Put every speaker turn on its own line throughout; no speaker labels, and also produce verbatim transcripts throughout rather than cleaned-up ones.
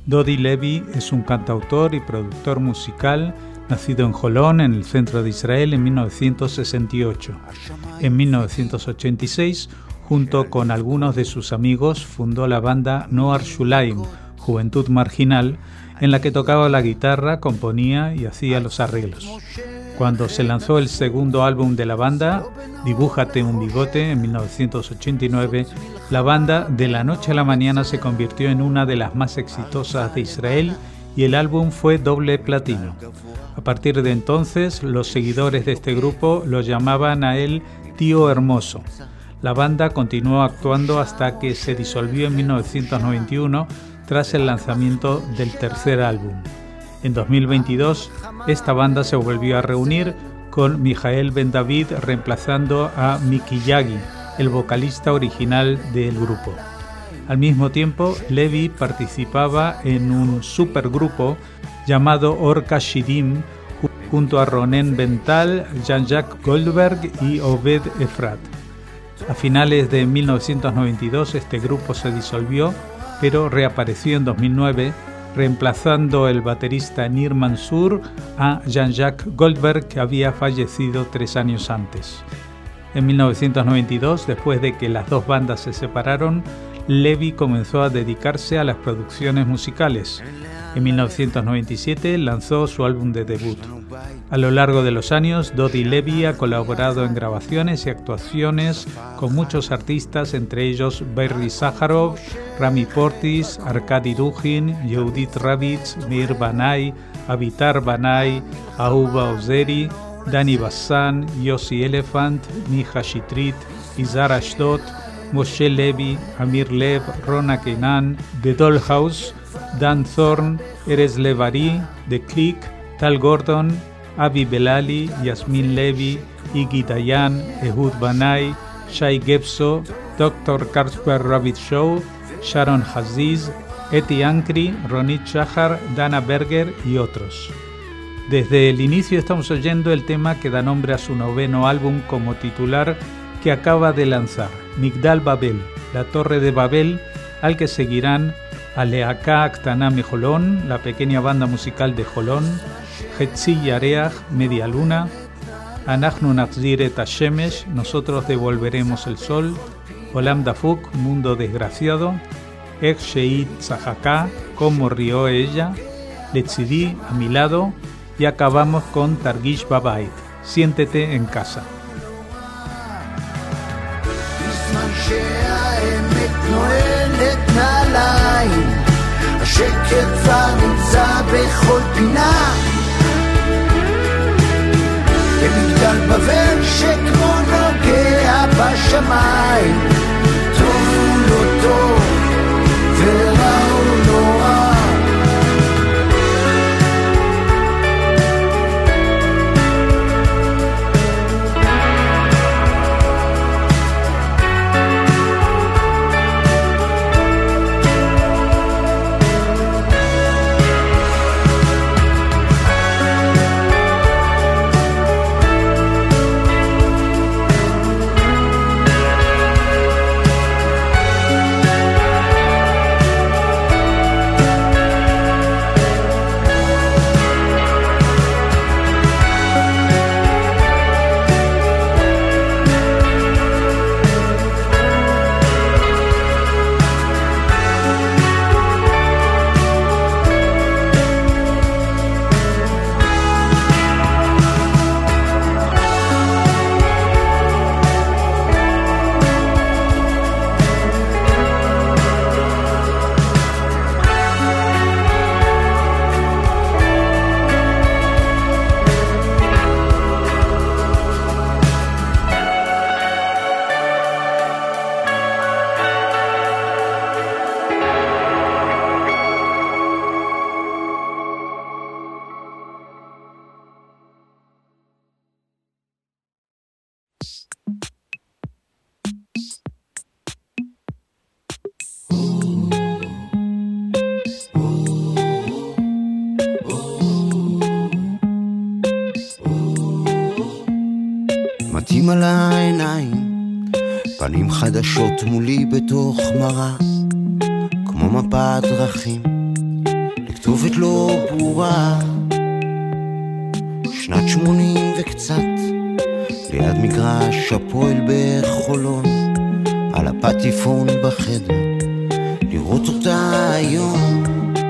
Dodi Levy es un cantautor y productor musical nacido en Jolón, en el centro de Israel, en mil novecientos sesenta y ocho. En mil novecientos ochenta y seis, junto con algunos de sus amigos, fundó la banda Noar Shulaim, Juventud Marginal, en la que tocaba la guitarra, componía y hacía los arreglos. Cuando se lanzó el segundo álbum de la banda, Dibújate un bigote, en mil novecientos ochenta y nueve, la banda de la noche a la mañana se convirtió en una de las más exitosas de Israel y el álbum fue doble platino. A partir de entonces, los seguidores de este grupo lo llamaban a él Tío Hermoso. La banda continuó actuando hasta que se disolvió en mil novecientos noventa y uno tras el lanzamiento del tercer álbum. En dos mil veintidós, esta banda se volvió a reunir con Mijael Ben David reemplazando a Miki Yagi, el vocalista original del grupo. Al mismo tiempo, Levy participaba en un supergrupo llamado Orca Shidim junto a Ronen Bental, Jean-Jacques Goldberg y Oved Efrat. A finales de mil novecientos noventa y dos este grupo se disolvió, pero reapareció en dos mil nueve, reemplazando el baterista Nir Mansur a Jean-Jacques Goldberg, que había fallecido tres años antes. En mil novecientos noventa y dos, después de que las dos bandas se separaron, Levy comenzó a dedicarse a las producciones musicales. En mil novecientos noventa y siete lanzó su álbum de debut. A lo largo de los años, Dodi Levy ha colaborado en grabaciones y actuaciones con muchos artistas, entre ellos Barry Sacharov, Rami Portis, Arkady Dugin, Yehudit Ravitz, Meir Banai, Avitar Banai, Ahuba Ozeri, Dani Bassan, Yossi Elephant, Miha Shitrit, Izar Ashdod, Moshe Levy, Amir Lev, Rona Kenan, The Dollhouse, Dan Thorne, Erez Levari, The Click, Tal Gordon, Avi Belali, Yasmin Levy, Iggy Dayan, Ehud Banai, Shai Gebso, doctor Carlsberg Rabbit Show, Sharon Haziz, Eti Ankri, Ronit Shahar, Dana Berger y otros. Desde el inicio estamos oyendo el tema que da nombre a su noveno álbum como titular que acaba de lanzar, Migdal Babel, la Torre de Babel, al que seguirán Aleaka Aktana Mejolón, la pequeña banda musical de Jolón, Hetzi Yareach, Media Luna, Anachnu Nachzir et Hashemesh, nosotros devolveremos el sol, Olam Dafuk, mundo desgraciado, Ech Sheit Tzahaka, cómo rió ella, Letzidi, a mi lado, y acabamos con Targish Babait, siéntete en casa.
השקט כבר נמצא בכל פינה במגדל בבל שכמו נוגע בשמיים טוב הוא לא טוב ורע הוא לא רע מתים על העיניים, פנים חדשות מולי בתוך מראה, כמו מפת דרכים, כתובת לא ברורה, שנת שמונים וקצת, ליד מגרש הפועל בחולון, על הפטיפון בחדר, לראות אותה היום.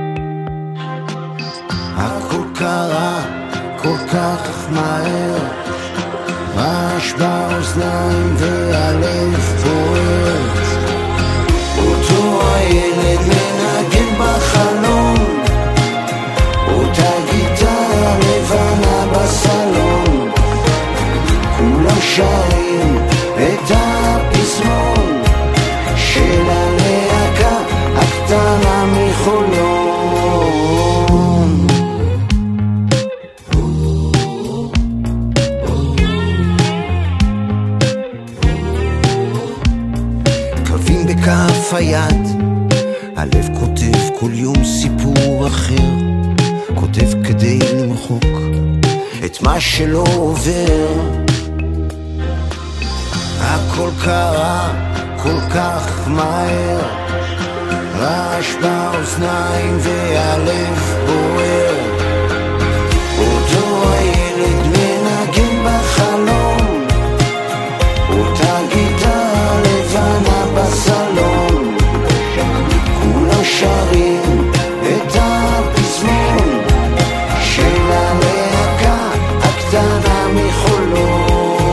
הכל קרה כל כך מהר, רעש באוזניים והלב בוער, אותו הילד מנגן בחלום, אותה גיטרה לבנה בסלון, כולם שרים את הפזמון של הלהקה הקטנה מחולון. קווים בכף היד, הלב כותב כל יום סיפור אחר, כותב כדי למחוק את מה שלא עובר. הכל קרה כל כך מהר, רעש באוזניים והלב בוער, אותו הילד מנגן בחלום, אותה גיטרה לבנה בסלון, כולם שרים את הפזמון של הלהקה הקטנה מחולון.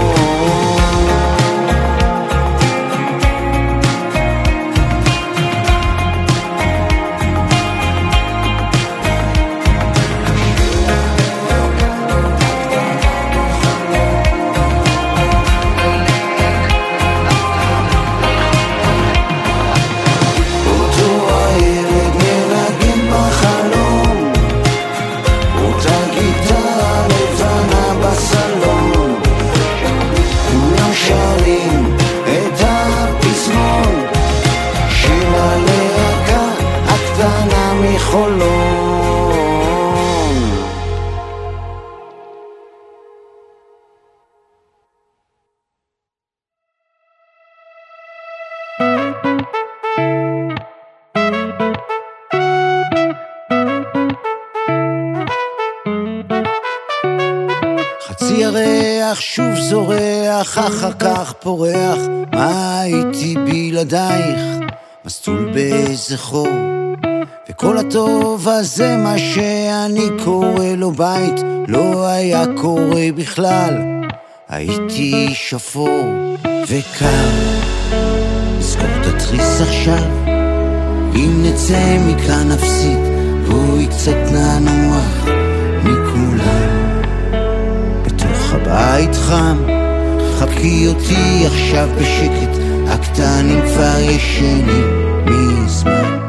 חצי הריח שוב זורח, אחר כך פורח, מה הייתי בלעדייך, מסטול באיזה חור, וכל הטוב הזה מה שאני קורא לו בית, לא היה קורה בכלל, הייתי שפור. וכאן נזכור את התריס עכשיו, אם נצא מכאן נפסיד, בואי קצת ננוח מכולם, בתוך הבית חם, חבקי אותי עכשיו בשקט, הקטנים כבר ישנים מזמן.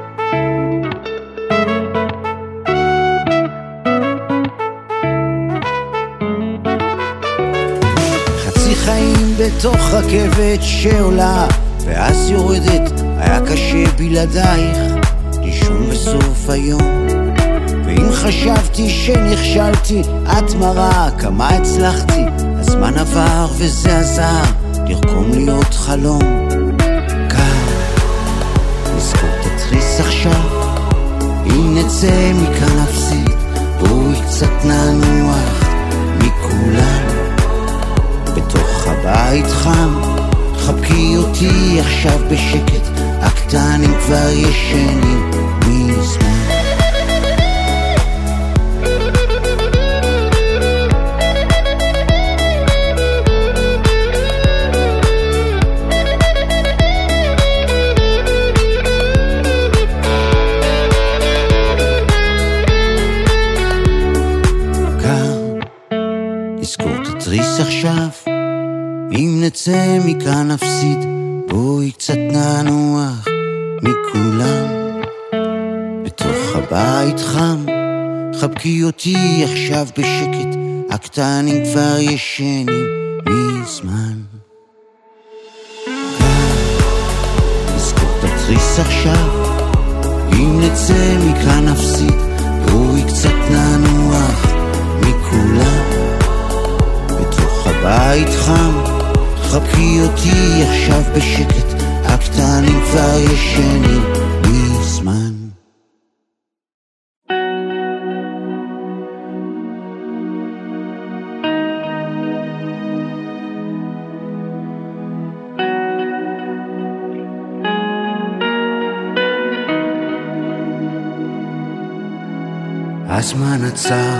חצי חיים בתוך רכבת שעולה ואז יורדת, היה קשה בלעדייך לישון בסוף היום, ואם חשבתי שנכשלתי את מראה כמה הצלחתי, הזמן עבר וזה עזר לרקום להיות חלום. כאן נזכור את התריס עכשיו, אם נצא מכאן נפסיד, בואי קצת ננוח מכולם, בתוך הבית חם, חבקי אותי עכשיו בשקט, הקטנים כבר ישנים מזמן. עכשיו אם נצא מכאן נפסיד, בואי קצת ננוח מכולם, בתוך הבית חם, חבקי אותי עכשיו בשקט, הקטנים כבר ישנים מזמן. נזכור את התריס עכשיו, אם נצא מכאן נפסיד, בואי קצת ננוח מכולם, בתוך הבית חם, חבקי אותי עכשיו בשקט, הקטנים כבר ישנים מזמן. הזמן עצר,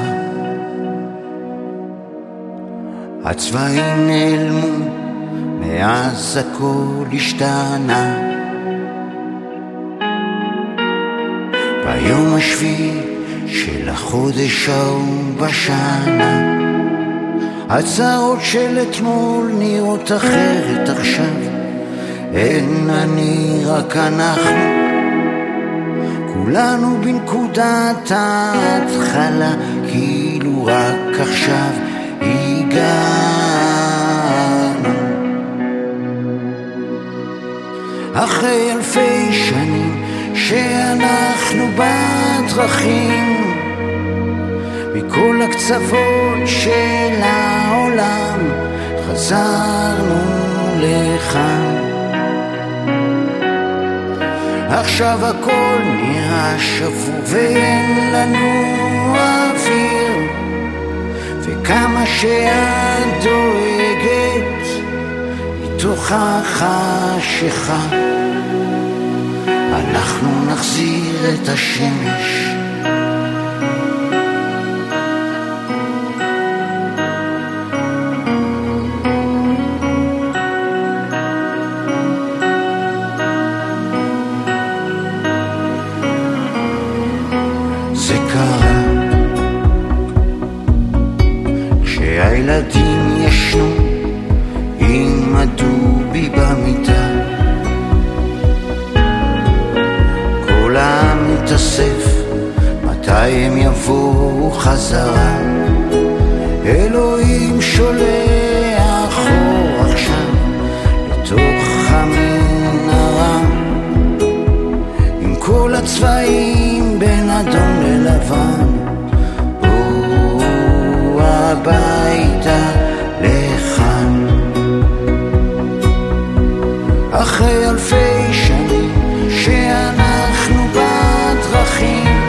הצבעים נעלמו, מאז הכל השתנה. ביום השביעי של החודש ההוא בשנה, הצעות של אתמול נראות אחרת עכשיו. אין אני רק אנחנו, כולנו בנקודת ההתחלה, כאילו רק עכשיו הגענו. אחרי אלפי שנים שאנחנו בדרכים, מכל הקצוות של העולם חזרנו לכאן. עכשיו הכל נראה שבור ואין לנו אוויר, וכמה שאת דואגת מתוך החשיכה, אנחנו נחזיר את השמש. הילדים ישנו עם הדובי במיטה, כל העם מתאסף, מתי הם יבואו חזרה? אלוהים שולח אור עכשיו לתוך המנהרה, עם כל הצבעים בין אדום ללבן, הביתה לכאן. אחרי אלפי שנים שאנחנו בדרכים,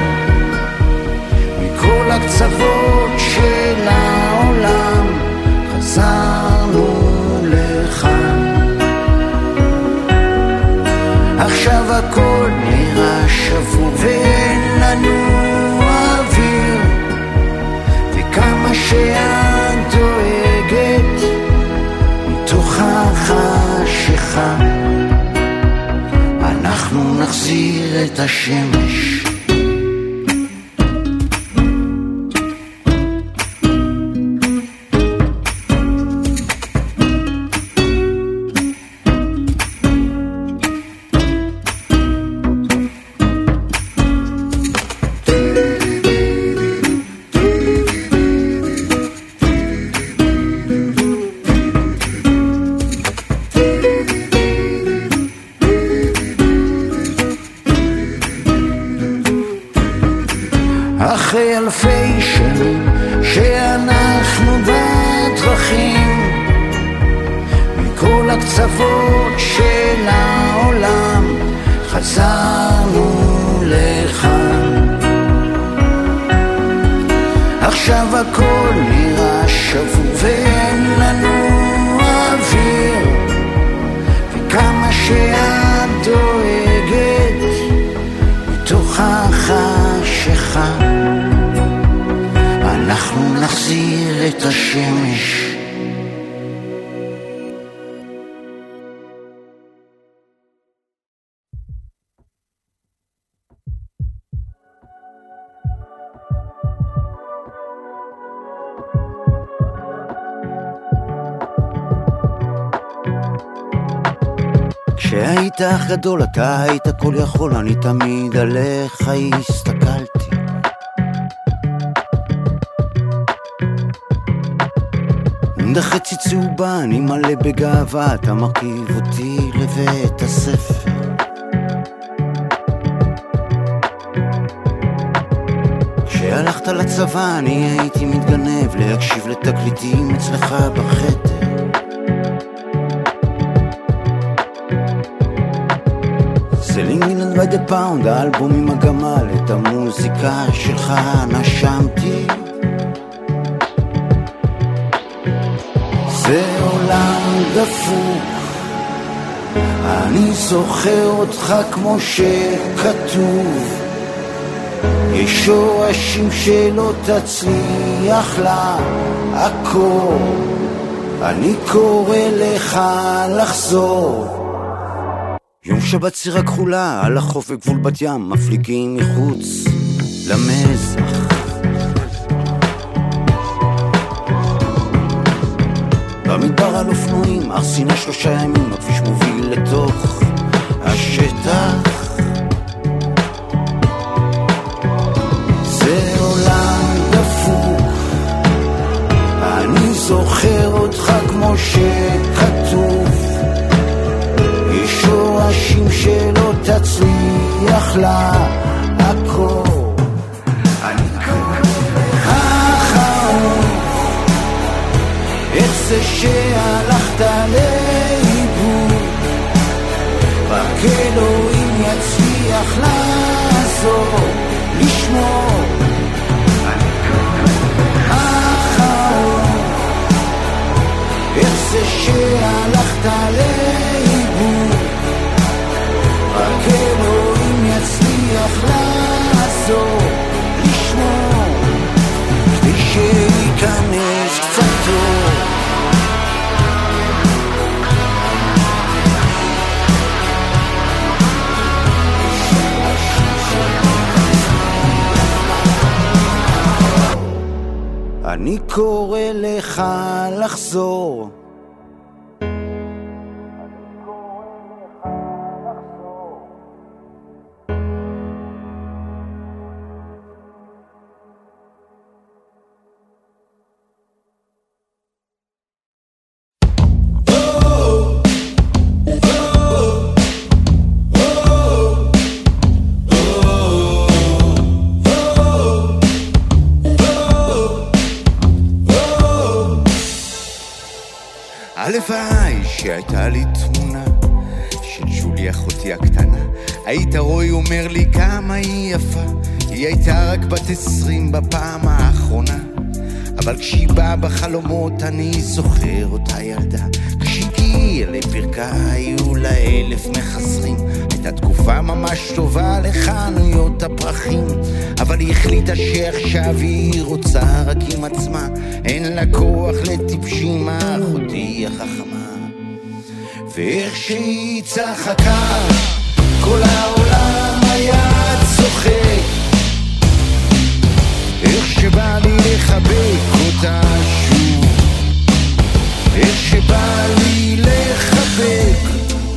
מכל הקצוות של העולם חזרנו לכאן. עכשיו הכל נראה שבור ואין לנו אוויר, כמה שאת דואגת מתוך החשיכה, אנחנו נחזיר את השמש. אחרי אלפי שנים שאנחנו בדרכים, מכל הקצוות של העולם חזרנו לכאן. עכשיו הכל נראה שבור ואין לנו אוויר, וכמה שאת דואגת מתוך החשיכה, אנחנו נחזיר את השמש. כשהיית אח גדול אתה היית כל יכול, אני תמיד עליך הסתכלתי. חצי צהובה, אני מלא בגאווה, אתה מרכיב אותי לבית הספר. כשהלכת לצבא אני הייתי מתגנב להקשיב לתקליטים אצלך בחדר. Selling England by the pound, האלבום עם הגמל, את המוזיקה שלך נשמתי. זה עולם דפוק, אני זוכר אותך כמו שכתוב, יש שורשים שלא תצליח לעקור, אני קורא לך לחזור. יום שבת סירה כחולה על החוף בגבול בת ים, מפליגים מחוץ למזח. במדבר על אופנועים, הר סיני שלושה ימים, הכביש מוביל לתוך השטח. זה עולם דפוק, אני זוכר אותך כמו שכתוב. יש שורשים שלא תצליח לעקור, אני קורא לך את זה שהלכת לאיבוד, רק אלוהים יצליח לעזור, לשמור. אני קורא לך את זה שהלכת לאיבוד, רק אלוהים יצליח לעזור, לשמור, כדי שייכנס קצת טוב. אני קורא לך לחזור.
הלוואי שהייתה לי תמונה של שולי אחותי הקטנה, היית רואי אומר לי כמה היא יפה, היא הייתה רק בת עשרים בפעם האחרונה, אבל כשהיא באה בחלומות אני זוכר אותה ילדה, כשהגיעה לפרקה היו לה אלף מחזרים, הייתה תקופה ממש טובה לחנויות הפרחים, אבל היא החליטה שעכשיו היא רוצה רק עם עצמה, אין לה כוח לטיפשים, אחותי החכמה. ואיך שהיא צחקה כל העולם היה צוחק, איך שבא לי לחבק אותה שוב, איך שבא לי לחבק.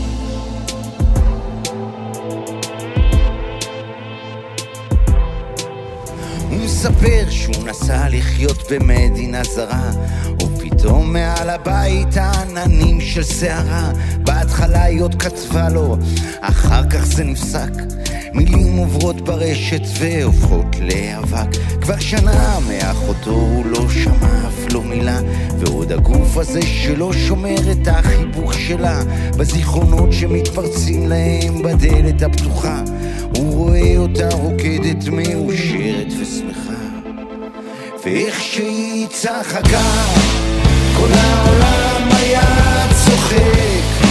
הוא מספר שהוא נסע לחיות במדינה זרה, ופתאום מעל הבית העננים של שערה, בהתחלה היא עוד כתבה לו, אחר כך זה נפסק, מילים עוברות ברשת והופכות לאבק, כבר שנה מאחותו הוא לא שמע אף לא מילה, ועוד הגוף הזה שלא שומר את החיבוך שלה, בזיכרונות שמתפרצים להם בדלת הפתוחה, הוא רואה אותה רוקדת מאושרת ושמחה, ואיך שהיא צחקה כל העולם היה צוחק,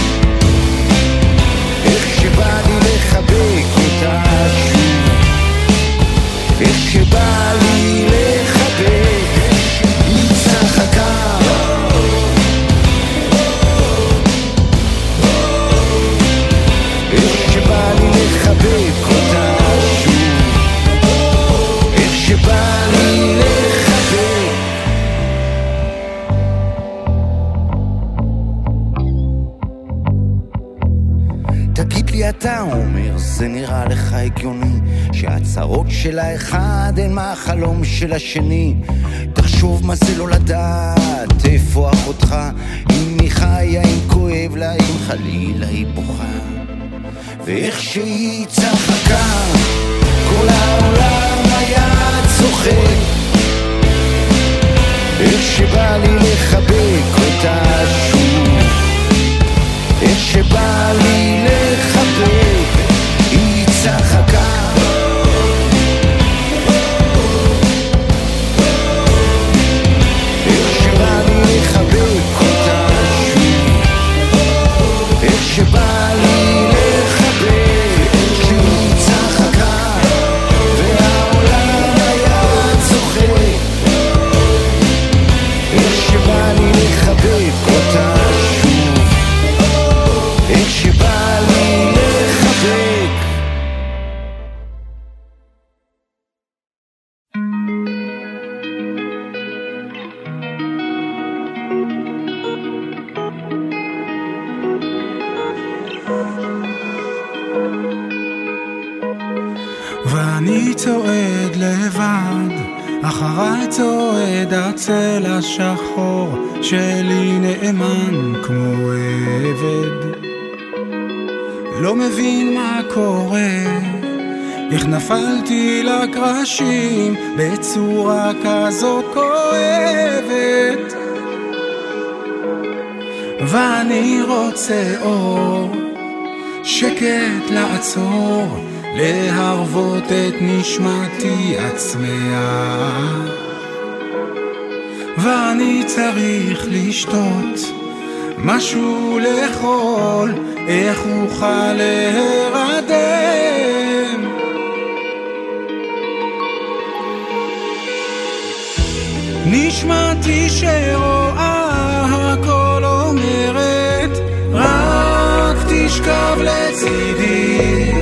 איך שבא לי לחבק אותה שוב, איך שבא לי לחבק, היא צחקה איך שבא לי לחבק אותה שוב, איך שבא לי לחבק. תגיד לי אתה אומר, זה נראה לך הגיוני שהצרות של האחד אין מהחלום של השני? תחשוב מה זה לא לדעת איפה אחותך, אם היא חיה, אם כואב לה, אם חלילה היא בוכה, ואיך שהיא צחקה כל העולם היה צוחק, איך שבא לי לחבק אותה שוב, איך שבא לי לחבק, היא צחקה איך שבא לי לחבק אותה שוב, איך שבא לי לחבק, שהיא צחקה והעולם
ואני צועד לבד, אחריי צועד הצל השחור שלי נאמן כמו עבד. לא מבין מה קורה, איך נפלתי לקרשים בצורה כזאת כואבת. ואני רוצה אור, שקט לעצור, להרוות את נשמתי עצמיה. ואני צריך לשתות משהו לאכול, איך אוכל להירדם. נשמתי שרואה הכל אומרת, רק תשכב לצידי.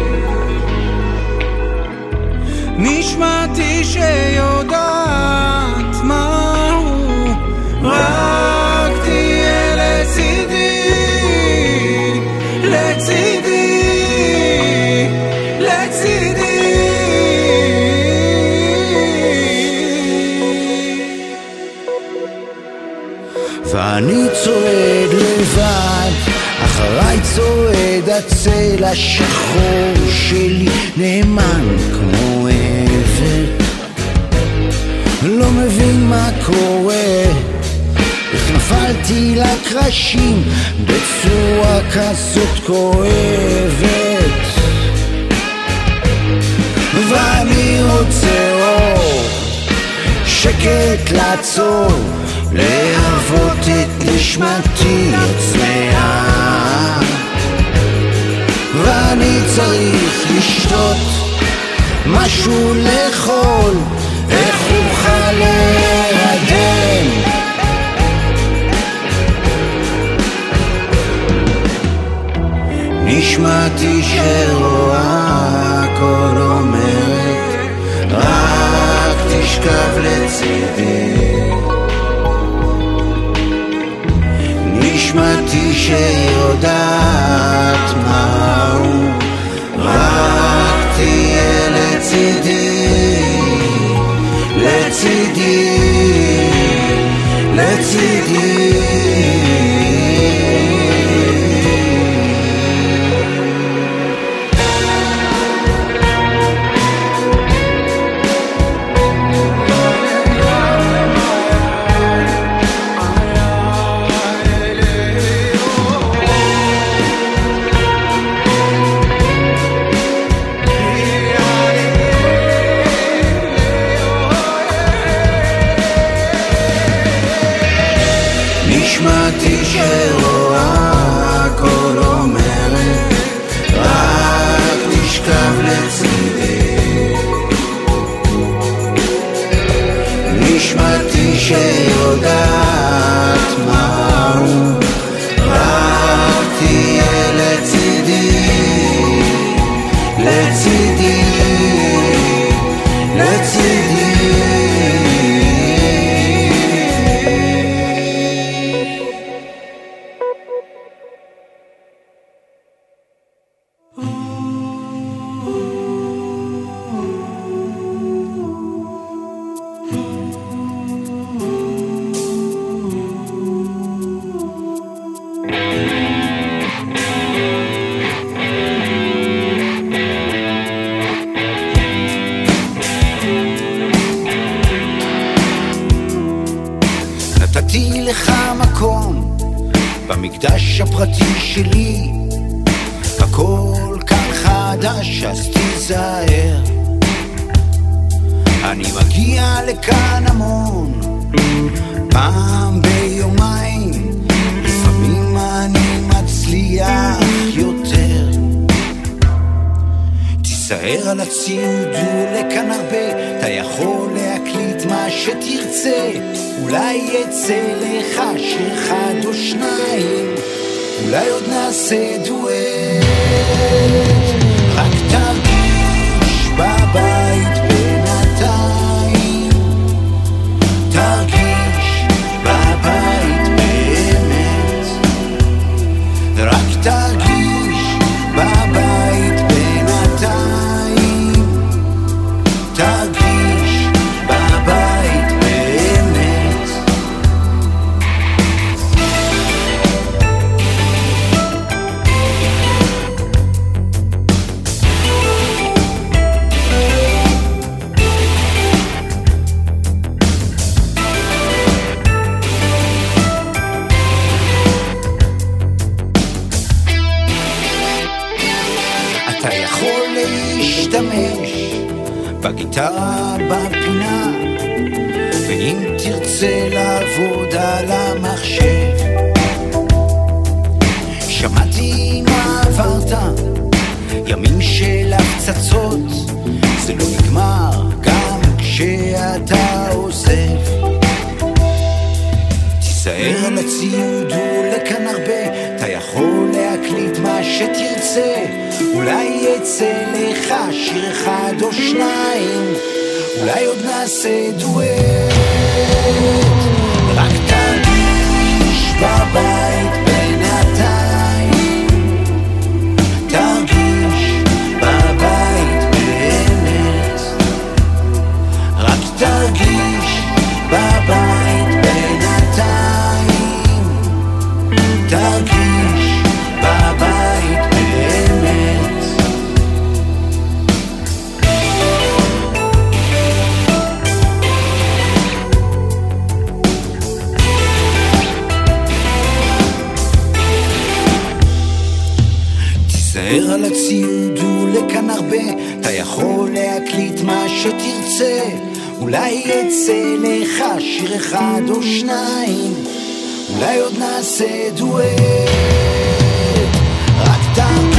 נשמתי שיודעת מהו, רק תהיה לצידי, לצידי, לצידי.
ואני צועד לבד, אחריי צועד הצל השחור שלי נאמן כמו עבד. לא מבין מה קורה, איך נפלתי לקרשים בצורה כזאת כואבת. ואני רוצה אור, שקט לעצור, להרוות את נשמתי עצמיה. ואני צריך לשתות משהו לאכול, איך אוכל להירדם. נשמתי שרואה הכל אומרת, רק תשכב לצידי. נשמתי שיודעת מהו, רק תהיה לצידי, לצידי, לצידי. נשמתי שרואה הכל אומרת, רק תשכב לצידי. נשמתי שיודעת מהו, רק תהיה לצידי, לצידי, לצידי. נתתי לך מקום במקדש הפרטי שלי, הכל כאן חדש אז תיזהר. אני מגיע לכאן המון, פעם ביומיים, לפעמים אני מצליח יותר. תיזהר על הציוד, לכאן הרבה, אתה יכול להקליט מה שתרצה, אולי יצא לך שאחד או שניים, אולי עוד נעשה דואט. רק תרגיש בבית בינתיים, תרגיש בבית באמת, רק תרגיש בבית בינתיים,
תשתמש בגיטרה בפינה, ואם תרצה לעבוד על המחשב, שמעתי מה עברת, ימים של הפצצות, זה לא נגמר גם כשאתה עוזב. תיזהר על הציוד, הוא לכאן הרבה, אתה יכול להקליט מה שתרצה, אולי יצא לך שיר אחד או שניים, אולי עוד נעשה דואט. רק תרגיש בבית בינתיים, תרגיש בבית באמת, רק תרגיש בבית בינתיים, תרגיש בבית באמת. תיזהר על הציוד, הוא לכאן הרבה, אתה יכול להקליט מה שתרצה, אולי יצא לך שיר אחד או שניים, אולי עוד נעשה דואט. רק תרגיש